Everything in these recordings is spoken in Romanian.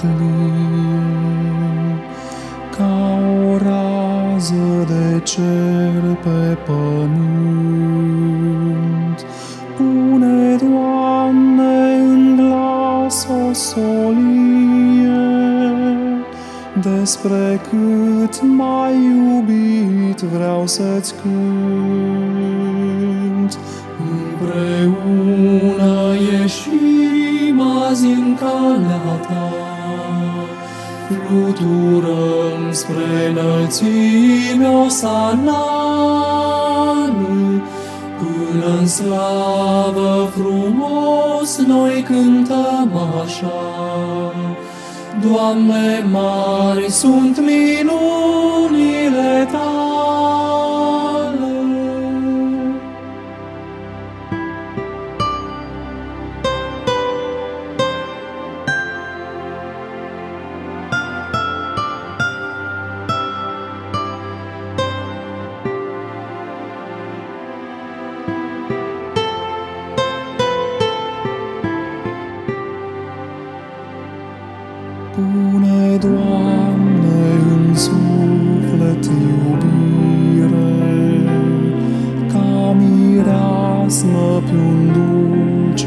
viclie, ca o rază de cer pe pământ. Pune, Doamne, în glas o solie despre cât mai iubit vreau să-ți cânt. Împreună ieșim azi în calea ta, fluturăm spre înălțimea osanană, până în slavă frumos noi cântăm așa. Doamne, mari sunt minunile tale. Pune, Doamne, în suflet iubire, ca mireasmă pe un dulce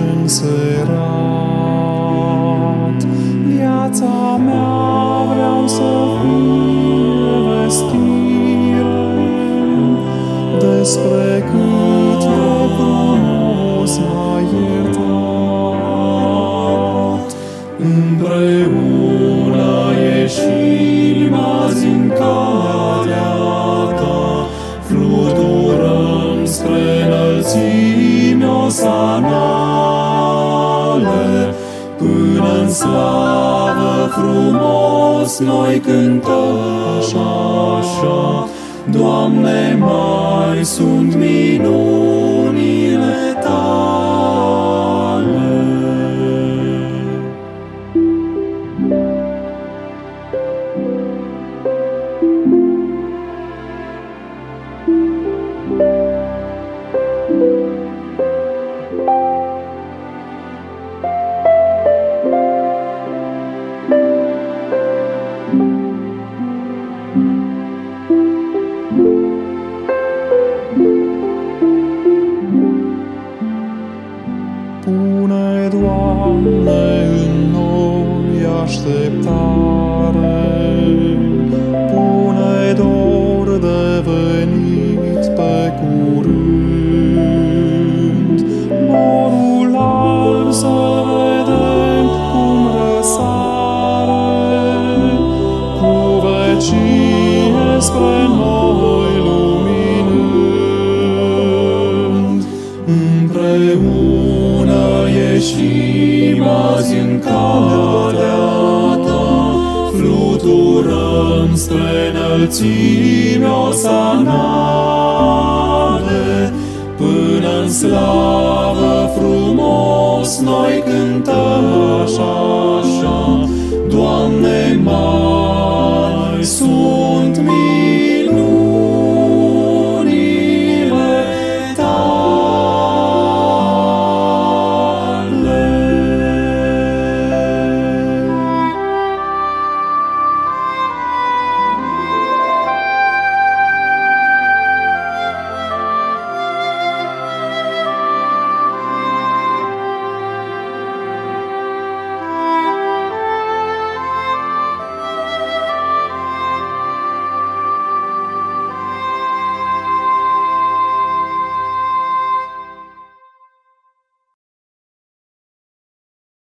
înserat. Viața mea vreau să fie vestire despre cât de frumos m-ai iertat. Împreună ieșim azi în calea ta, fluturăm spre înălțimea osanale, până în slavă frumos noi cântăm așa. Doamne, mari sunt minunile tale. Pune, Doamne, în noi așteptare, pune dor de venit pe curând. Norul alb să vedem cum răsare, cu vecie spre noi luminând. Împreună ieșim azi în calea ta, fluturăm spre înălțimea osanale, până în slavă frumos noi cântăm